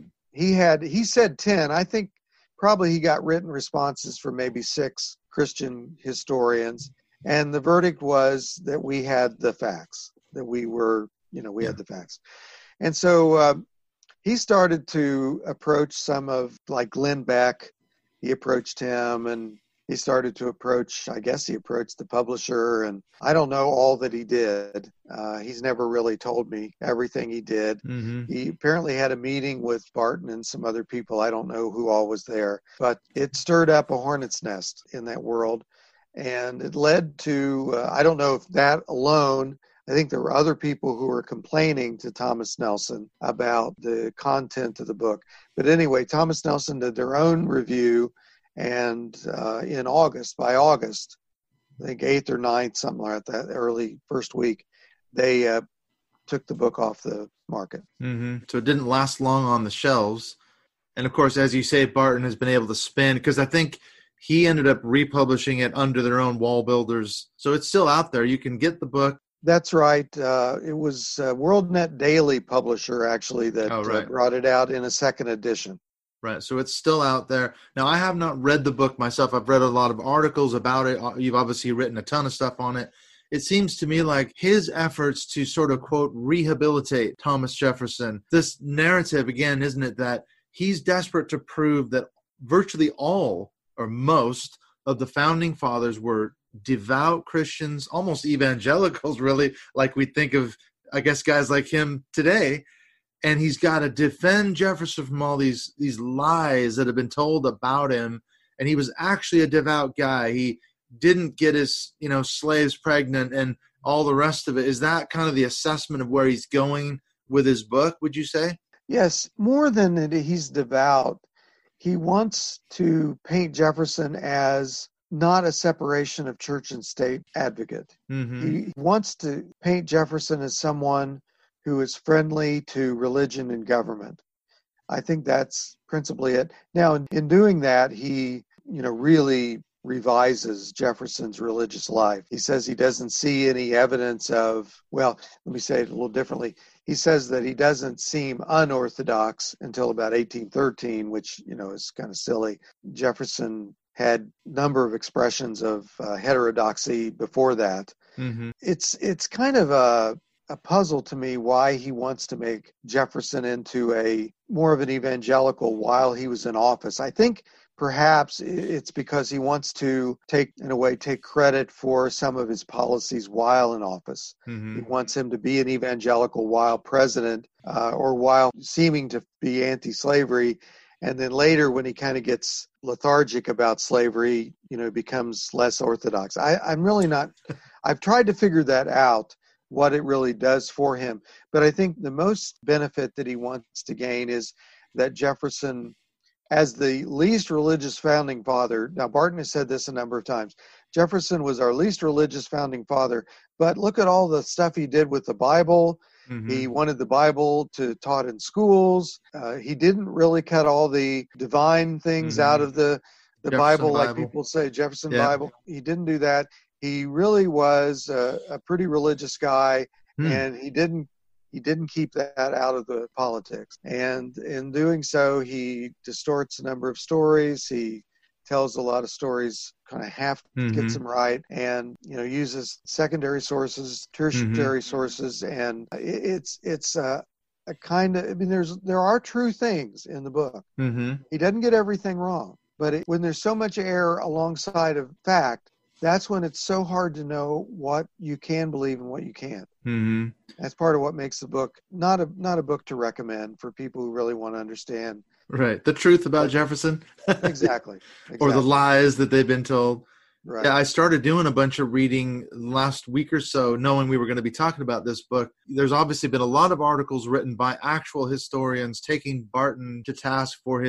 he said 10. I think probably he got written responses from maybe 6 Christian historians. And the verdict was that we had the facts, that we were, we had the facts. And so he started to approach some of, like Glenn Beck. He approached him, and he started to approach, I guess he approached the publisher, and I don't know all that he did. He's never really told me everything he did. Mm-hmm. He apparently had a meeting with Barton and some other people. I don't know who all was there, but it stirred up a hornet's nest in that world. And it led to, I don't know if that alone, I think there were other people who were complaining to Thomas Nelson about the content of the book. But anyway, Thomas Nelson did their own review. And by August, I think 8th or 9th, something like that, early first week, they took the book off the market. Mm-hmm. So it didn't last long on the shelves. And of course, as you say, Barton has been able to spin, because I think he ended up republishing it under their own Wall Builders. So it's still out there. You can get the book. That's right. It was WorldNet Daily publisher, actually, that brought it out in a second edition. Right. So it's still out there. Now, I have not read the book myself. I've read a lot of articles about it. You've obviously written a ton of stuff on it. It seems to me like his efforts to sort of, quote, rehabilitate Thomas Jefferson, this narrative, again, isn't it, that he's desperate to prove that virtually all or most of the founding fathers were devout Christians, almost evangelicals, really, like we think of, I guess, guys like him today. And he's got to defend Jefferson from all these lies that have been told about him. And he was actually a devout guy. He didn't get his, slaves pregnant and all the rest of it. Is that kind of the assessment of where he's going with his book, would you say? Yes, more than that he's devout. He wants to paint Jefferson as not a separation of church and state advocate. Mm-hmm. He wants to paint Jefferson as someone who is friendly to religion and government. I think that's principally it. Now, in doing that, he, really revises Jefferson's religious life. He says he doesn't see any evidence of, well, let me say it a little differently. He says that he doesn't seem unorthodox until about 1813, which, is kind of silly. Jefferson had a number of expressions of heterodoxy before that. Mm-hmm. It's kind of a puzzle to me why he wants to make Jefferson into a more of an evangelical while he was in office. I think perhaps it's because he wants to take credit for some of his policies while in office. Mm-hmm. He wants him to be an evangelical while president, or while seeming to be anti-slavery. And then later, when he kind of gets lethargic about slavery, becomes less orthodox. I'm really not, I've tried to figure that out, what it really does for him. But I think the most benefit that he wants to gain is that Jefferson, as the least religious founding father, now Barton has said this a number of times, Jefferson was our least religious founding father, but look at all the stuff he did with the Bible. Mm-hmm. He wanted the Bible taught in schools. He didn't really cut all the divine things out of the Bible, like people say, Jefferson Bible. He didn't do that. He really was a pretty religious guy, and he didn't keep that out of the politics. And in doing so, he distorts a number of stories. He tells a lot of stories, kind of half gets them right, and uses secondary sources, tertiary sources, and it's a kind of. I mean, there are true things in the book. Mm-hmm. He doesn't get everything wrong, but when there's so much error alongside of fact, that's when it's so hard to know what you can believe and what you can't. Mm-hmm. That's part of what makes the book not a book to recommend for people who really want to understand. Right. The truth about Jefferson. Exactly. Or the lies that they've been told. Right. Yeah, I started doing a bunch of reading last week or so, knowing we were going to be talking about this book. There's obviously been a lot of articles written by actual historians taking Barton to task for his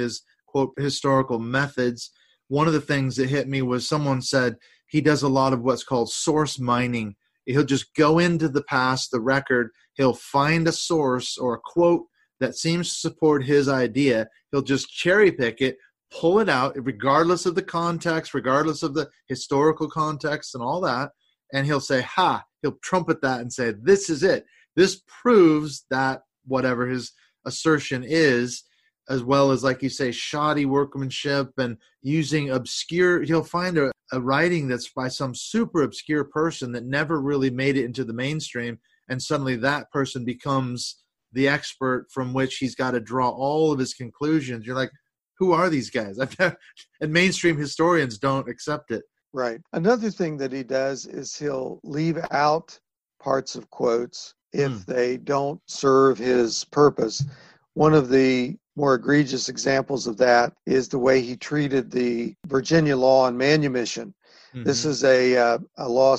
quote, historical methods. One of the things that hit me was someone said he does a lot of what's called source mining. He'll just go into the past, the record. He'll find a source or a quote that seems to support his idea. He'll just cherry pick it, pull it out, regardless of the context, regardless of the historical context and all that. And he'll say, he'll trumpet that and say, this is it. This proves that whatever his assertion is, as well as, like you say, shoddy workmanship and using obscure, he'll find a writing that's by some super obscure person that never really made it into the mainstream. And suddenly that person becomes the expert from which he's got to draw all of his conclusions. You're like, who are these guys? And mainstream historians don't accept it. Right. Another thing that he does is he'll leave out parts of quotes if they don't serve his purpose. One of the more egregious examples of that is the way he treated the Virginia law on manumission. This is a law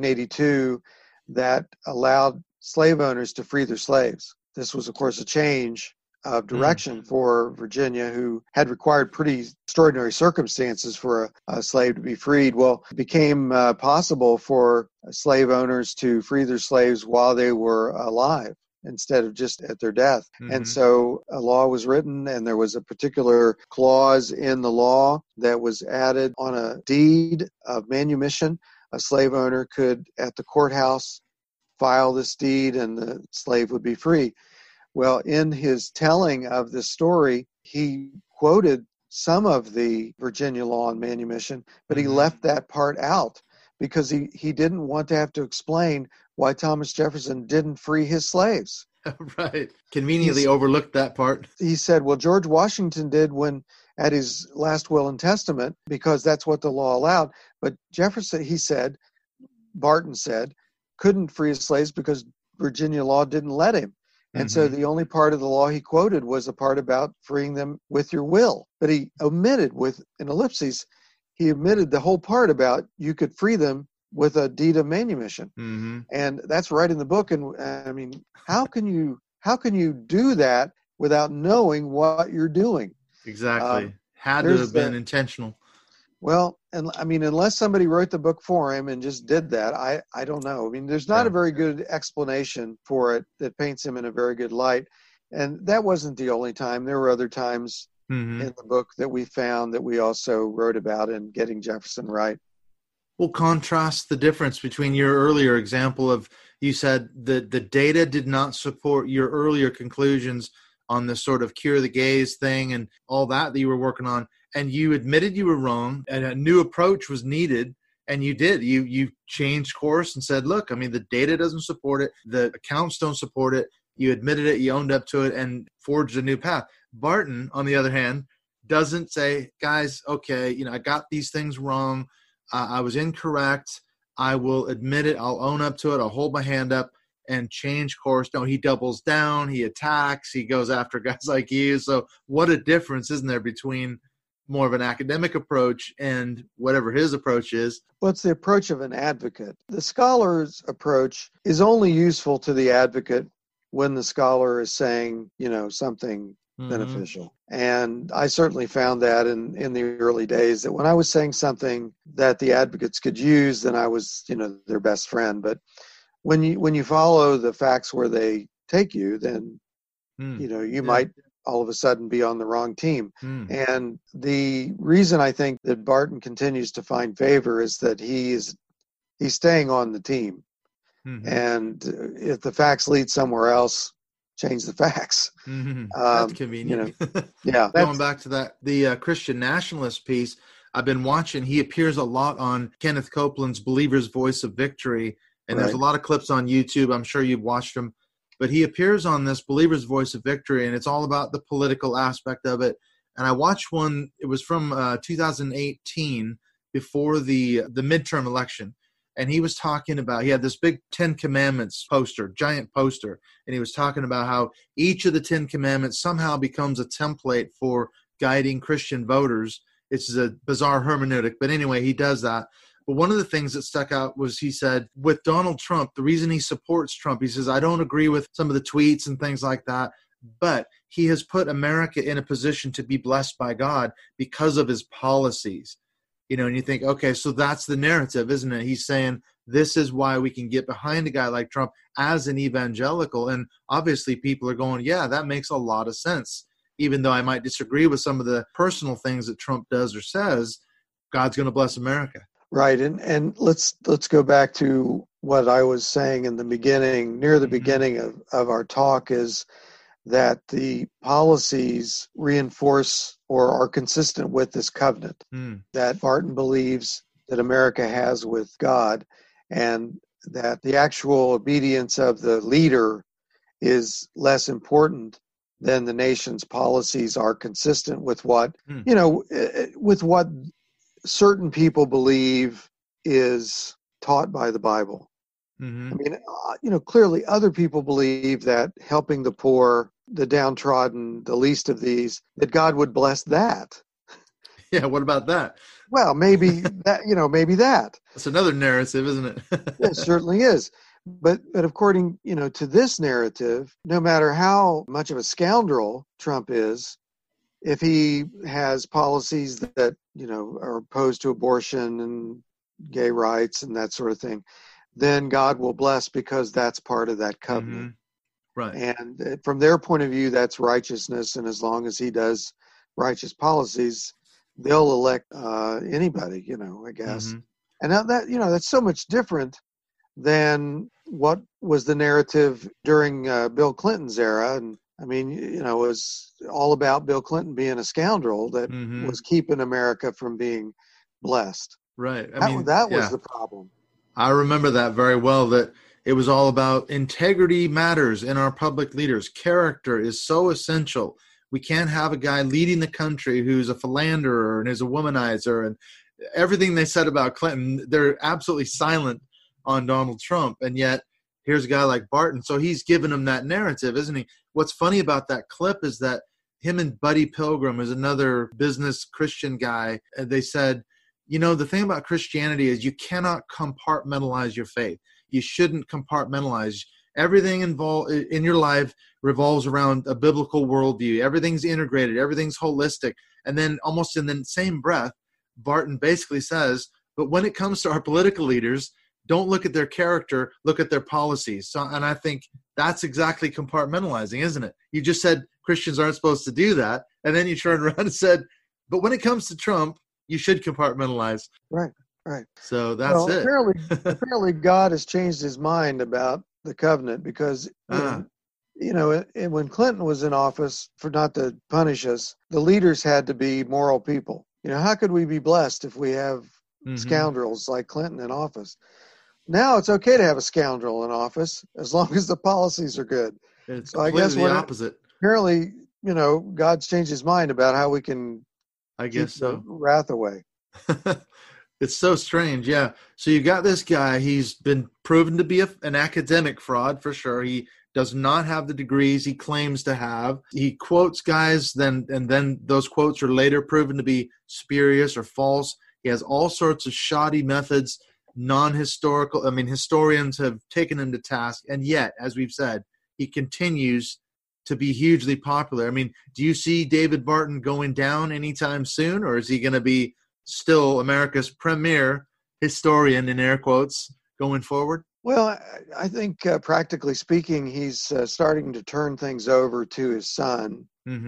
1782 that allowed slave owners to free their slaves. This was, of course, a change of direction for Virginia, who had required pretty extraordinary circumstances for a slave to be freed. Well, it became possible for slave owners to free their slaves while they were alive instead of just at their death. And so a law was written, and there was a particular clause in the law that was added on a deed of manumission. A slave owner could, at the courthouse, file this deed, and the slave would be free. Well, in his telling of this story, he quoted some of the Virginia law on manumission, but he left that part out because he didn't want to have to explain why Thomas Jefferson didn't free his slaves. Right. Conveniently overlooked that part. He said, well, George Washington did when at his last will and testament, because that's what the law allowed. But Jefferson, Barton said, couldn't free his slaves because Virginia law didn't let him. And so the only part of the law he quoted was the part about freeing them with your will. But he omitted, with an ellipses, he omitted the whole part about you could free them with a deed of manumission. And that's right in the book. And I mean, how can you do that without knowing what you're doing? Exactly. Had to have been intentional. Well, and I mean, unless somebody wrote the book for him and just did that, I don't know. I mean, there's not a very good explanation for it that paints him in a very good light. And that wasn't the only time. There were other times in the book that we found that we also wrote about in getting Jefferson right. We'll contrast the difference between your earlier example of, you said that the data did not support your earlier conclusions on this sort of cure the gays thing and all that you were working on. And you admitted you were wrong and a new approach was needed. And you did. You changed course and said, look, I mean, the data doesn't support it. The accounts don't support it. You admitted it. You owned up to it and forged a new path. Barton, on the other hand, doesn't say, guys, okay, I got these things wrong. I was incorrect. I will admit it. I'll own up to it. I'll hold my hand up and change course. No, he doubles down. He attacks. He goes after guys like you. So what a difference, isn't there, between more of an academic approach and whatever his approach is? Well, it's the approach of an advocate. The scholar's approach is only useful to the advocate when the scholar is saying, something beneficial. And I certainly found that in the early days, that when I was saying something that the advocates could use, then I was, their best friend. But when you follow the facts where they take you, then, you might all of a sudden be on the wrong team. And the reason I think that Barton continues to find favor is that he's staying on the team. And if the facts lead somewhere else, change the facts. That's convenient. Going back to that, the Christian nationalist piece, I've been watching. He appears a lot on Kenneth Copeland's Believer's Voice of Victory. And there's a lot of clips on YouTube. I'm sure you've watched them. But he appears on this Believer's Voice of Victory, and it's all about the political aspect of it. And I watched one, it was from 2018, before the midterm election. And he was talking about, he had this big 10 Commandments poster, giant poster. And he was talking about how each of the 10 Commandments somehow becomes a template for guiding Christian voters. It's a bizarre hermeneutic. But anyway, he does that. But one of the things that stuck out was, he said, with Donald Trump, the reason he supports Trump, he says, I don't agree with some of the tweets and things like that, but he has put America in a position to be blessed by God because of his policies. And you think, okay, so that's the narrative, isn't it? He's saying this is why we can get behind a guy like Trump as an evangelical. And obviously people are going, yeah, that makes a lot of sense. Even though I might disagree with some of the personal things that Trump does or says, God's going to bless America. Right. And let's go back to what I was saying in the beginning, near the beginning of our talk, is that the policies reinforce or are consistent with this covenant that Barton believes that America has with God, and that the actual obedience of the leader is less important than the nation's policies are consistent with what, with what certain people believe is taught by the Bible. I mean, clearly other people believe that helping the poor, the downtrodden, the least of these, that God would bless that. Yeah, what about that? Well, maybe that, maybe that. That's another narrative, isn't it? It certainly is. But according, to this narrative, no matter how much of a scoundrel Trump is, if he has policies that, are opposed to abortion and gay rights and that sort of thing, then God will bless because that's part of that covenant. Right. And from their point of view, that's righteousness. And as long as he does righteous policies, they'll elect anybody, I guess. And now that, that's so much different than what was the narrative during Bill Clinton's era. And I mean, it was all about Bill Clinton being a scoundrel that was keeping America from being blessed. Right. That was the problem. I remember that very well, that it was all about integrity matters in our public leaders. Character is so essential. We can't have a guy leading the country who's a philanderer and is a womanizer, and everything they said about Clinton, they're absolutely silent on Donald Trump. And yet here's a guy like Barton. So he's given him that narrative, isn't he? What's funny about that clip is that him and Buddy Pilgrim is another business Christian guy. And they said, the thing about Christianity is you cannot compartmentalize your faith. You shouldn't compartmentalize. Everything involved in your life revolves around a biblical worldview. Everything's integrated. Everything's holistic. And then almost in the same breath, Barton basically says, but when it comes to our political leaders, don't look at their character, look at their policies. So, and I think that's exactly compartmentalizing, isn't it? You just said Christians aren't supposed to do that. And then you turned around and said, but when it comes to Trump, you should compartmentalize. Right. So that's it. Apparently God has changed his mind about the covenant because, when Clinton was in office, for not to punish us, the leaders had to be moral people. How could we be blessed if we have scoundrels like Clinton in office? Now it's okay to have a scoundrel in office as long as the policies are good. It's completely the opposite. Apparently, God's changed his mind about how we can keep the wrath away. It's so strange, yeah. So you got this guy. He's been proven to be an academic fraud for sure. He does not have the degrees he claims to have. He quotes guys, and then those quotes are later proven to be spurious or false. He has all sorts of shoddy methods, non-historical. Historians have taken him to task, and yet, as we've said, he continues to be hugely popular. Do you see David Barton going down anytime soon, or is he going to be still America's premier historian, in air quotes, going forward? Well, I think practically speaking, he's starting to turn things over to his son.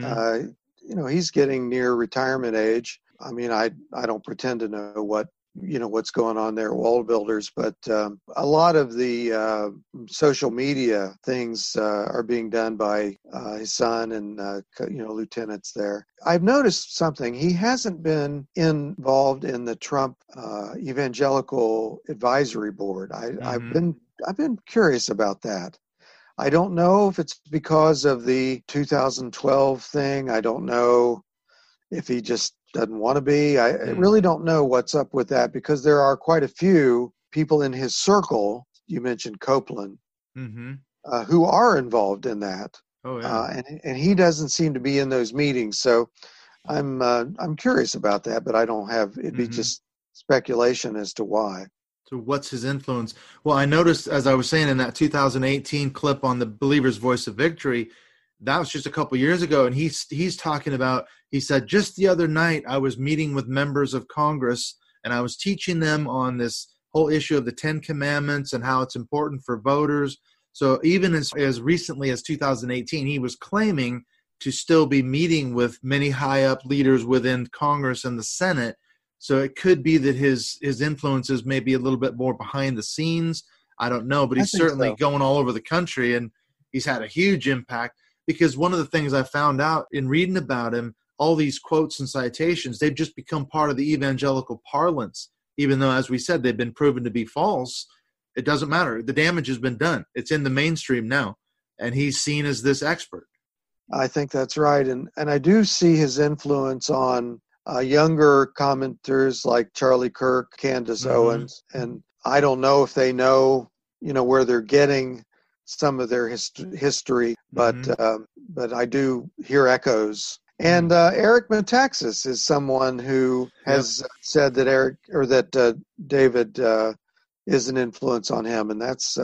He's getting near retirement age. I don't pretend to know what's going on there at Waldbuilders, but a lot of the social media things are being done by his son and lieutenants there. I've noticed something. He hasn't been involved in the Trump Evangelical Advisory Board. I've been curious about that. I don't know if it's because of the 2012 thing. I don't know if he just doesn't want to be. I really don't know what's up with that, because there are quite a few people in his circle. You mentioned Copeland, who are involved in that. Oh, yeah. And he doesn't seem to be in those meetings. So I'm curious about that, but I don't have. It'd be just speculation as to why. So what's his influence? Well, I noticed, as I was saying, in that 2018 clip on the Believer's Voice of Victory, that was just a couple years ago. And he's talking about, he said, just the other night, I was meeting with members of Congress and I was teaching them on this whole issue of the 10 Commandments and how it's important for voters. So even as recently as 2018, he was claiming to still be meeting with many high up leaders within Congress and the Senate. So it could be that his influences may be a little bit more behind the scenes. I don't know, but he's certainly going all over the country, and he's had a huge impact. Because one of the things I found out in reading about him, all these quotes and citations, they've just become part of the evangelical parlance, even though, as we said, they've been proven to be false. It doesn't matter. The damage has been done. It's in the mainstream now, and he's seen as this expert. I think that's right. And I do see his influence on younger commenters like Charlie Kirk, Candace Owens. And I don't know if they know, where they're getting some of their history, but I do hear echoes. And Eric Metaxas is someone who has said that David is an influence on him, and that's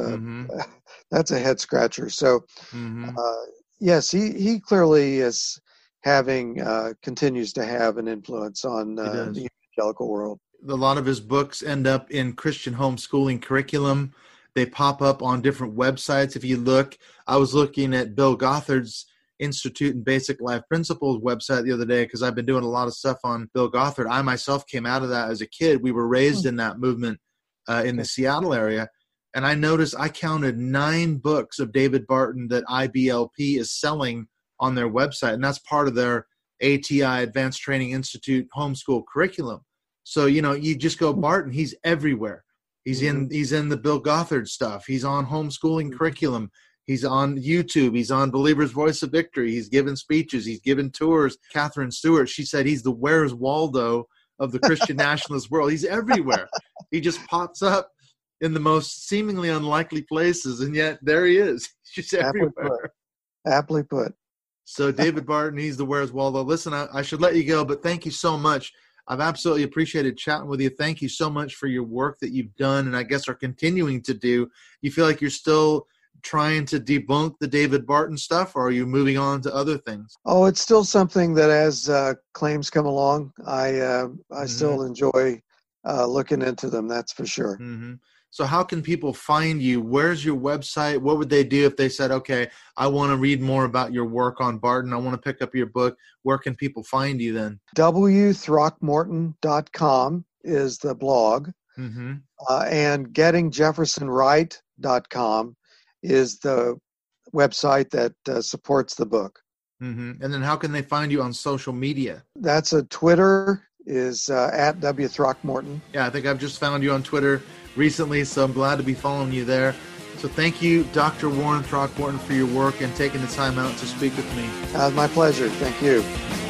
a head scratcher. So, yes, he clearly is continues to have an influence on the evangelical world. A lot of his books end up in Christian homeschooling curriculum. They pop up on different websites. If you look, I was looking at Bill Gothard's Institute and Basic Life Principles website the other day because I've been doing a lot of stuff on Bill Gothard. I myself came out of that as a kid. We were raised in that movement in the Seattle area. And I noticed I counted 9 books of David Barton that IBLP is selling on their website. And that's part of their ATI, Advanced Training Institute homeschool curriculum. So, you just go, Barton, he's everywhere. He's in the Bill Gothard stuff. He's on homeschooling curriculum. He's on YouTube. He's on Believer's Voice of Victory. He's given speeches. He's given tours. Catherine Stewart, she said he's the Where's Waldo of the Christian nationalist world. He's everywhere. He just pops up in the most seemingly unlikely places, and yet there he is. He's just everywhere. Aptly put. So David Barton, he's the Where's Waldo. Listen, I should let you go, but thank you so much. I've absolutely appreciated chatting with you. Thank you so much for your work that you've done and I guess are continuing to do. You feel like you're still trying to debunk the David Barton stuff, or are you moving on to other things? Oh, it's still something that as claims come along, I still enjoy looking into them, that's for sure. So how can people find you? Where's your website? What would they do if they said, okay, I want to read more about your work on Barton. I want to pick up your book. Where can people find you then? wthrockmorton.com is the blog. And gettingjeffersonright.com is the website that supports the book. And then how can they find you on social media? That's a Twitter is at W. Throckmorton. Yeah, I think I've just found you on Twitter recently, so I'm glad to be following you there. So thank you, Dr. Warren Throckmorton, for your work and taking the time out to speak with me. My pleasure. Thank you.